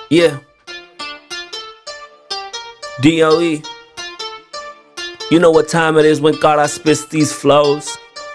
Yeah. DOE. You know what time it is when Kara spits these flows.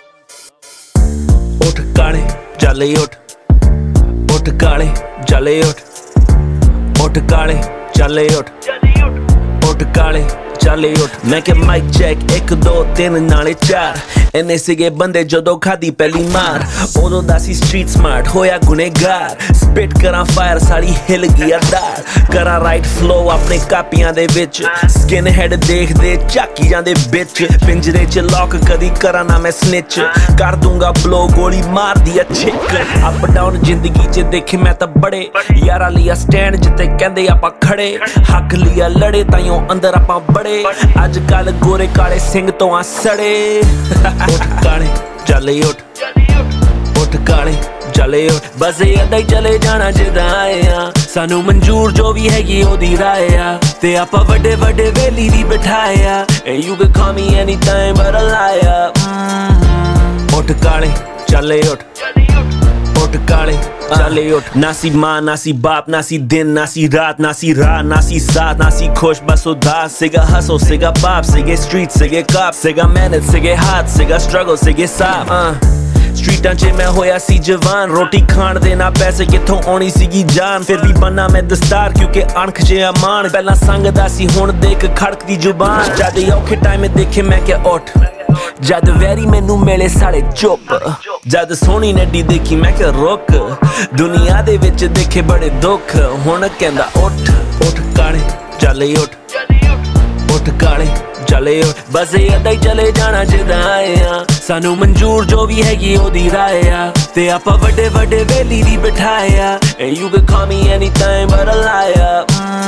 Ut kaale jale ut. Ut kaale jale ut. Ut kaale jale ut. Ut kaale jale ut. मैं के mic check 1 2 3 नाले 4 ਇੰਨੇ ਸੀਗੇ ਬੰਦੇ ਜਦੋਂ ਖਾਦੀ ਪਹਿਲੀ ਮਾਰ ਉਦੋਂ ਦਾ ਸੀ ਸਟਰੀਟ ਸਮਾਰਟ ਹੋਇਆ ਗੁਨੇਗਾਰ ਸਪਿਟ ਕਰਾਂ ਫਾਇਰ ਸਾਲੀ ਹਿਲ ਗਈ ਅਡਾਰ ਕਰਾਂ ਰਾਈਟ ਫਲੋ ਆਪਣੇ ਕਾਪੀਆਂ ਦੇ ਵਿੱਚ ਸਕਿਨ ਹੈਡ ਦੇਖਦੇ ਝਾਕੀ ਜਾਂਦੇ ਵਿੱਚ ਪਿੰਜਰੇ 'ਚ ਲੌਕ ਕਦੀ ਕਰਾਂ ਨਾ ਮੈਂ ਸਨਿਚ ਕਰ ਦੂੰਗਾ ਬਲੋ ਗੋਲੀ ਮਾਰਦੀ ਆ ਛਿੱਕ ਅਪ ਡਾਊਨ ਜ਼ਿੰਦਗੀ 'ਚ ਦੇਖੇ ਮੈਂ ਤਾਂ ਬੜੇ ਯਾਰਾਂ ਲਿਆ ਸਟੈਂਡ ਜਿੱਤੇ ਕਹਿੰਦੇ ਆਪਾਂ ਖੜੇ ਹੱਕ ਲਿਆ ਲੜੇ ਤਾਈਓ ਅੰਦਰ ਆਪਾਂ ਬੜੇ ਅੱਜ ਕੱਲ ਗੋਰੇ ਕਾਲੇ ਸਿੰਘ ਤੋਂ ਆ ਸੜੇ ਉੱਠ ਕਾਲੇ ਚੱਲੇ ਉੱਠ ਉੱਠ ਕਾਲੇ ਚੱਲੇ ਉੱਠ ਬਸ ਏਦਾਂ ਹੀ ਚਲੇ ਜਾਣਾ ਜਿੱਦਾਂ ਆਏ ਆ ਸਾਨੂੰ ਮਨਜ਼ੂਰ ਜੋ ਵੀ ਹੈਗੀ ਉਹਦੀ ਰਾਏ ਆ ਤੇ ਆਪਾਂ ਵੱਡੇ ਵੱਡੇ ਵੇਲੀ ਵੀ ਬਿਠਾਏ ਆ and you can call me anything but a liar ਉੱਠ ਕਾਲੇ ਚੱਲੇ ਉੱਠ ਉੱਠ ਕਾਲੇ ਚੱਲੇ ਉੱਠ ਨਾ ਸੀ ਮਾਂ ਨਾ ਸੀ ਬਾਪ ਨਾ ਸੀ ਦਿਨ ਨਾ ਸੀ ਰਾਤ ਨਾ ਸੀ ਰਾਹ ਨਾ ਸੀ ਸਾਥ ਨਾ ਸੀ ਖੁਸ਼ ਬਸ ਉਦਾਸ ਸੀਗਾ ਹਸਲ ਸੀਗਾ ਬਾਪ ਸੀਗੇ ਸਟਰੀਟ ਸੀਗੇ ਕਾਪ ਸੀਗਾ ਮਿਹਨਤ ਸੀਗੇ ਹੱਥ ਸੀਗਾ ਸਟਰਗਲ ਸੀਗੇ ਸਾਫ ਸਟਰੀਟਾਂ 'ਚ ਮੈਂ ਹੋਇਆ ਸੀ ਜਵਾਨ ਰੋਟੀ ਖਾਣ ਦੇ ਨਾ ਪੈਸੇ ਕਿੱਥੋਂ ਆਉਣੀ ਸੀਗੀ ਜਾਨ ਫਿਰ ਵੀ ਬੰਨਾ ਮੈਂ ਦਸਤਾਰ ਕਿਉਂਕਿ ਅਣਖ 'ਚ ਅਮਾਨ ਪਹਿਲਾਂ ਸੰਗਦਾ ਸੀ ਹੁਣ ਦੇਖ ਖੜਕਦੀ ਜ਼ੁਬਾਨ ਜਦ ਔਖੇ ਟਾਈਮ ਦੇਖੇ ਮੈਂ ਕਿ ਉੱਠ ਜਦ ਵੈਰੀ ਮੈਨੂੰ ਮਿਲੇ ਸਾਲੇ ਚੁੱਪ ਜਦ ਸੋਹਣੀ ਨੱਡੀ ਦੇਖੀ ਮੈਂ ਕਿ ਰੁਕ ਦੁਨੀਆ ਦੇ ਵਿੱਚ ਦੇਖੇ ਬੜੇ ਦੁੱਖ ਹੁਣ ਕਹਿੰਦਾ ਉੱਠ ਉੱਠ ਕਾਲੇ ਚੱਲੇ ਉੱਠ ਉੱਠ ਕਾਲੇ ਚੱਲੇ ਉੱਠ ਬਸ ਏਦਾਂ ਹੀ ਚਲੇ ਜਾਣਾ ਜਿੱਦਾਂ ਆਏ ਆ ਸਾਨੂੰ ਮਨਜ਼ੂਰ ਜੋ ਵੀ ਹੈਗੀ ਉਹਦੀ ਰਾਏ ਆ ਤੇ ਆਪਾਂ ਵੱਡੇ ਵੱਡੇ ਵੇਲੀ ਵੀ ਬਿਠਾਏ ਆ and you can call me anything but a liar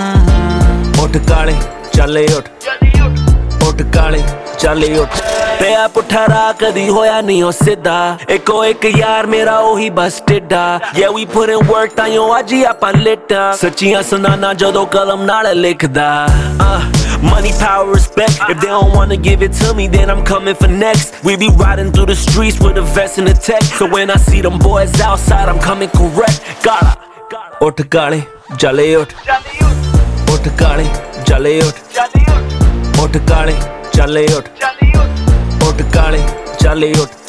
ਉੱਠ ਕਾਲੇ ਚੱਲੇ ਉੱਠ ਉੱਠ ਕਾਲੇ ਚੱਲੇ ਉੱਠ ਪਿਆ ਪੁੱਠਾ ਰਾਹ ਕਦੀ ਹੋਇਆ ਨਹੀਂ ਉਹ ਸਿੱਧਾ ਇੱਕੋ ਇੱਕ ਯਾਰ ਮੇਰਾ ਉਹੀ ਬਸ ਟਿੱਡਾ yeah we put in work ਤਾਈਓ ਅੱਜ ਹੀ ਆਪਾਂ ਲਿਟਾਂ ਸੱਚੀਆਂ ਸੁਣਾਨਾ ਜਦੋਂ ਕਲਮ ਨਾਲ ਲਿਖਦਾ money, power, respect. If they don't wanna give it to me, then I'm coming for next. We be riding through the streets with a vest and a tech. So when I see them boys outside, I'm coming correct. Gotta. Ut kaale, jale ut. Ut kaale, jale ut. Ut kaale, jale ut. Ut kaale, jale ut.